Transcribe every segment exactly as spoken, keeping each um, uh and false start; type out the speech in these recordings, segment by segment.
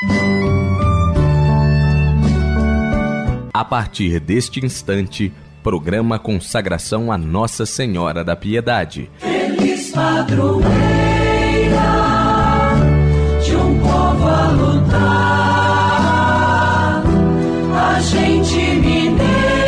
A partir deste instante, programa Consagração a Nossa Senhora da Piedade. Feliz padroeira de um povo a lutar, a gente mineira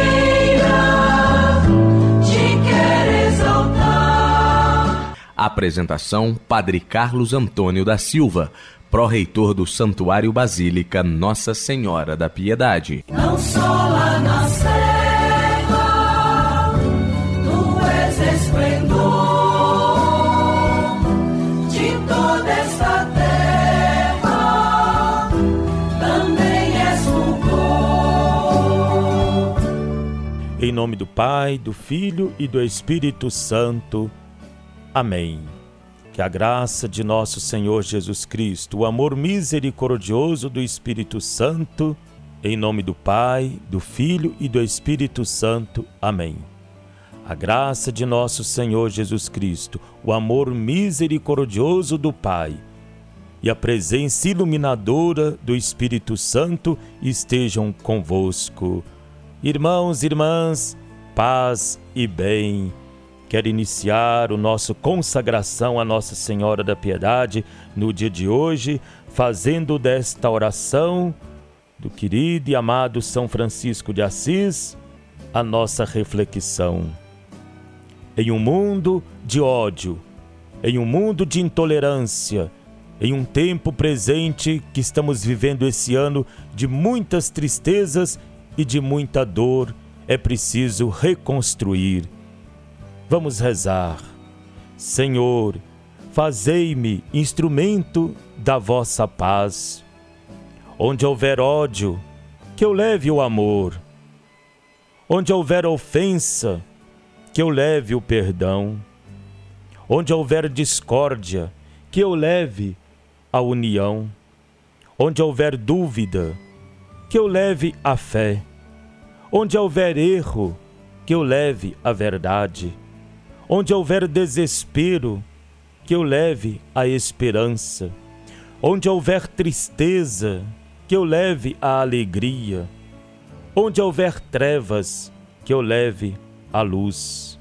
te quer exaltar. Apresentação: Padre Carlos Antônio da Silva, pró-reitor do Santuário Basílica Nossa Senhora da Piedade. Não só lá na serra, tu és esplendor de toda esta terra, também és fulgor. Em nome do Pai, do Filho e do Espírito Santo. Amém. Que a graça de nosso Senhor Jesus Cristo, o amor misericordioso do Espírito Santo, em nome do Pai, do Filho e do Espírito Santo. Amém. A graça de nosso Senhor Jesus Cristo, o amor misericordioso do Pai e a presença iluminadora do Espírito Santo estejam convosco. Irmãos e irmãs, paz e bem. Quero iniciar o nosso consagração à Nossa Senhora da Piedade no dia de hoje, fazendo desta oração do querido e amado São Francisco de Assis a nossa reflexão. Em um mundo de ódio, em um mundo de intolerância, em um tempo presente que estamos vivendo esse ano de muitas tristezas e de muita dor, é preciso reconstruir. Vamos rezar. Senhor, fazei-me instrumento da vossa paz. Onde houver ódio, que eu leve o amor. Onde houver ofensa, que eu leve o perdão. Onde houver discórdia, que eu leve a união. Onde houver dúvida, que eu leve a fé. Onde houver erro, que eu leve a verdade. Onde houver desespero, que eu leve a esperança. Onde houver tristeza, que eu leve a alegria. Onde houver trevas, que eu leve a luz.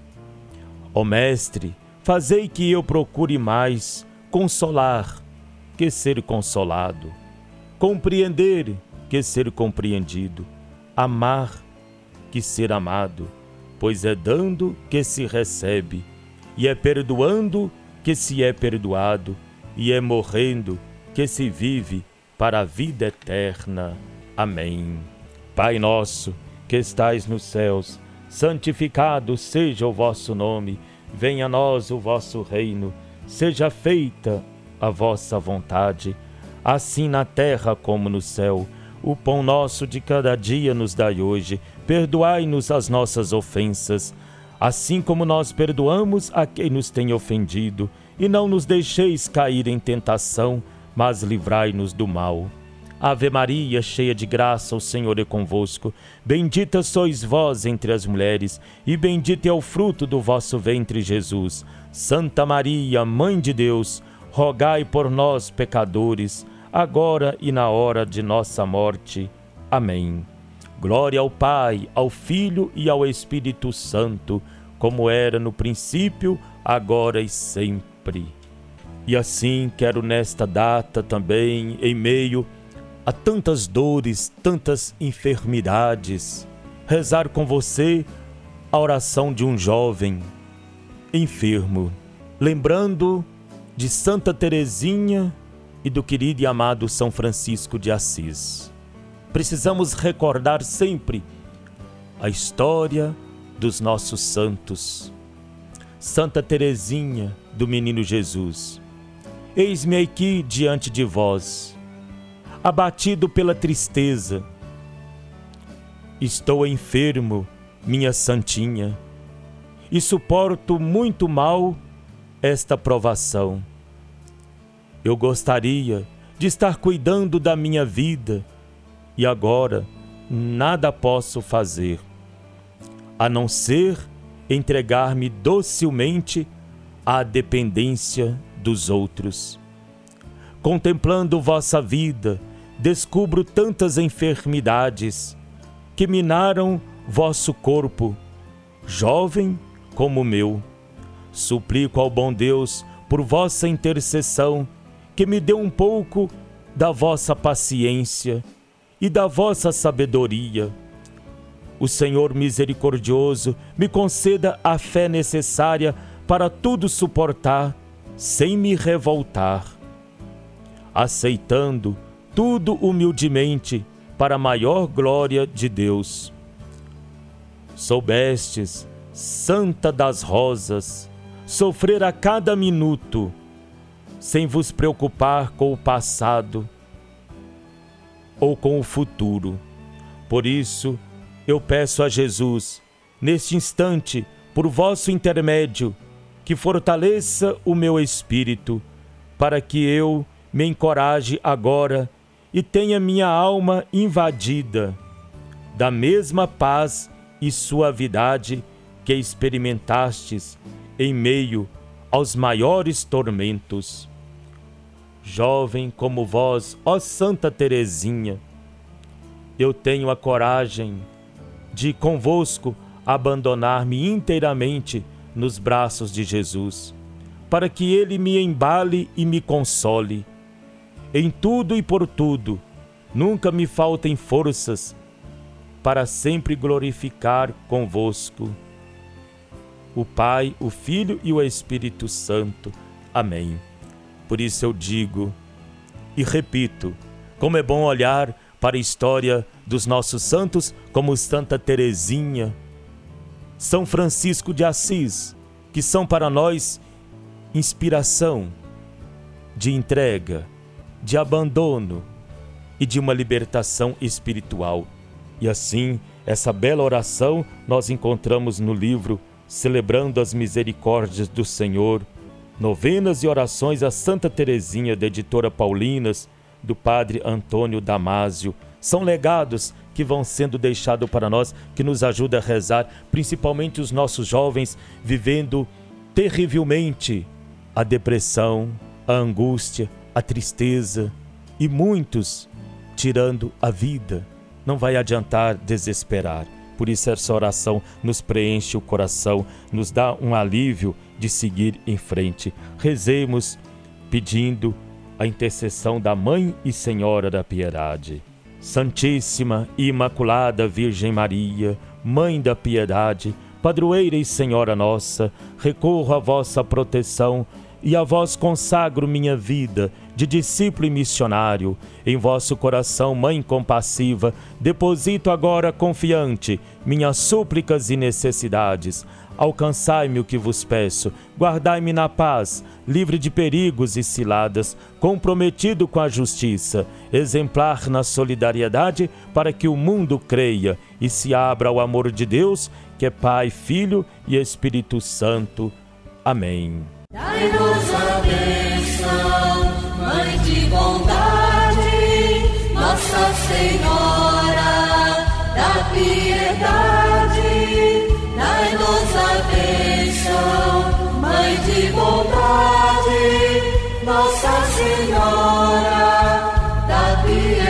Ó Mestre, fazei que eu procure mais consolar que ser consolado, compreender que ser compreendido, amar que ser amado, pois é dando que se recebe, e é perdoando que se é perdoado, e é morrendo que se vive para a vida eterna. Amém. Pai nosso, que estais nos céus, santificado seja o vosso nome, venha a nós o vosso reino, seja feita a vossa vontade, assim na terra como no céu. O pão nosso de cada dia nos dai hoje, perdoai-nos as nossas ofensas, assim como nós perdoamos a quem nos tem ofendido, e não nos deixeis cair em tentação, mas livrai-nos do mal. Ave Maria, cheia de graça, o Senhor é convosco. Bendita sois vós entre as mulheres, e bendito é o fruto do vosso ventre, Jesus. Santa Maria, Mãe de Deus, rogai por nós, pecadores, agora e na hora de nossa morte. Amém. Glória ao Pai, ao Filho e ao Espírito Santo, como era no princípio, agora e sempre. E assim quero nesta data também, em meio a tantas dores, tantas enfermidades, rezar com você a oração de um jovem enfermo, lembrando de Santa Teresinha e do querido e amado São Francisco de Assis. Precisamos recordar sempre a história dos nossos santos. Santa Teresinha do Menino Jesus, eis-me aqui diante de vós, abatido pela tristeza. Estou enfermo, minha santinha, e suporto muito mal esta provação. Eu gostaria de estar cuidando da minha vida, e agora nada posso fazer, a não ser entregar-me docilmente à dependência dos outros. Contemplando vossa vida, descubro tantas enfermidades que minaram vosso corpo, jovem como o meu. Suplico ao bom Deus, por vossa intercessão, que me dê um pouco da vossa paciência e da vossa sabedoria. O Senhor misericordioso me conceda a fé necessária para tudo suportar, sem me revoltar, aceitando tudo humildemente para a maior glória de Deus. Soubestes, Santa das Rosas, sofrer a cada minuto, sem vos preocupar com o passado ou com o futuro. Por isso, eu peço a Jesus, neste instante, por vosso intermédio, que fortaleça o meu espírito, para que eu me encoraje agora e tenha minha alma invadida da mesma paz e suavidade que experimentastes em meio aos maiores tormentos. Jovem como vós, ó Santa Teresinha, eu tenho a coragem de convosco abandonar-me inteiramente nos braços de Jesus, para que Ele me embale e me console. Em tudo e por tudo, nunca me faltem forças para sempre glorificar convosco o Pai, o Filho e o Espírito Santo. Amém. Por isso eu digo e repito, como é bom olhar para a história dos nossos santos, como Santa Teresinha, São Francisco de Assis, que são para nós inspiração de entrega, de abandono e de uma libertação espiritual. E assim, essa bela oração nós encontramos no livro Celebrando as Misericórdias do Senhor, Novenas e Orações a Santa Teresinha, da editora Paulinas, do Padre Antônio Damásio. São legados que vão sendo deixados para nós, que nos ajuda a rezar, principalmente os nossos jovens vivendo terrivelmente a depressão, a angústia, a tristeza e muitos tirando a vida. Não vai adiantar desesperar. Por isso essa oração nos preenche o coração, nos dá um alívio de seguir em frente. Rezemos pedindo a intercessão da Mãe e Senhora da Piedade. Santíssima e Imaculada Virgem Maria, Mãe da Piedade, Padroeira e Senhora nossa, recorro à vossa proteção e a vós consagro minha vida de discípulo e missionário. Em vosso coração, Mãe compassiva, deposito agora confiante minhas súplicas e necessidades. Alcançai-me o que vos peço, guardai-me na paz, livre de perigos e ciladas, comprometido com a justiça, exemplar na solidariedade, para que o mundo creia e se abra ao amor de Deus, que é Pai, Filho e Espírito Santo. Amém. Dai-nos a bênção, Mãe de bondade, Nossa Senhora da Piedade. Dai-nos a bênção, Mãe de bondade, Nossa Senhora da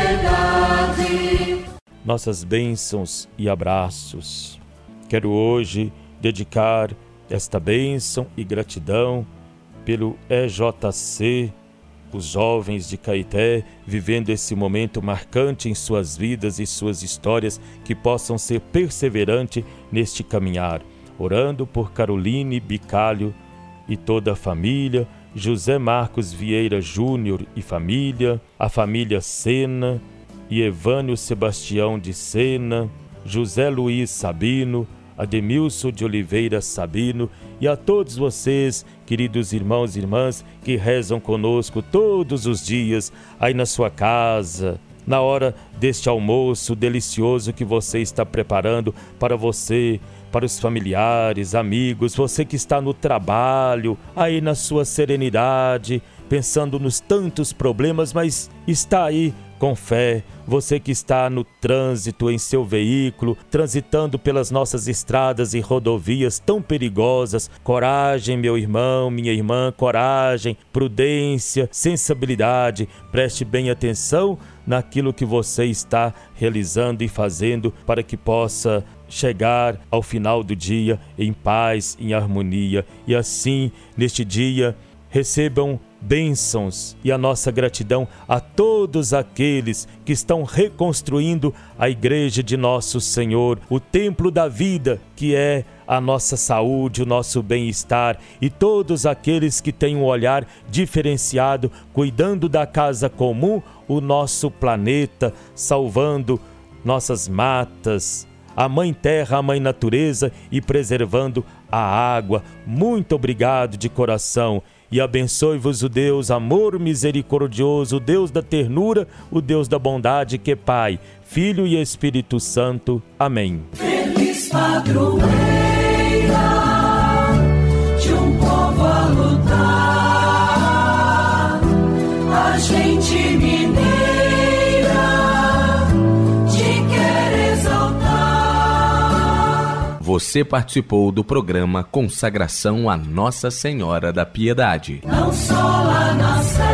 Piedade. Nossas bênçãos e abraços. Quero hoje dedicar esta bênção e gratidão pelo E J C, os jovens de Caeté, vivendo esse momento marcante em suas vidas e suas histórias, que possam ser perseverantes neste caminhar. Orando por Caroline Bicalho e toda a família, José Marcos Vieira Júnior e família, a família Sena e Evânio Sebastião de Sena, José Luiz Sabino, Ademilson de Oliveira Sabino, e a todos vocês, queridos irmãos e irmãs, que rezam conosco todos os dias, aí na sua casa, na hora deste almoço delicioso que você está preparando para você, para os familiares, amigos, você que está no trabalho, aí na sua serenidade, pensando nos tantos problemas, mas está aí com fé, você que está no trânsito em seu veículo, transitando pelas nossas estradas e rodovias tão perigosas, coragem, meu irmão, minha irmã, coragem, prudência, sensibilidade, preste bem atenção naquilo que você está realizando e fazendo para que possa chegar ao final do dia em paz, em harmonia. E assim, neste dia, recebam bênçãos e a nossa gratidão a todos aqueles que estão reconstruindo a igreja de nosso Senhor, o templo da vida, que é a nossa saúde, o nosso bem-estar, e todos aqueles que têm um olhar diferenciado, cuidando da casa comum, o nosso planeta, salvando nossas matas, a Mãe Terra, a Mãe Natureza, e preservando a água. Muito obrigado de coração. E abençoe-vos o Deus, amor misericordioso, o Deus da ternura, o Deus da bondade, que é Pai, Filho e Espírito Santo. Amém. Feliz padroeira de um povo a lutar, a gente mineira te quer exaltar. Você participou do programa Consagração a Nossa Senhora da Piedade. Não só lá na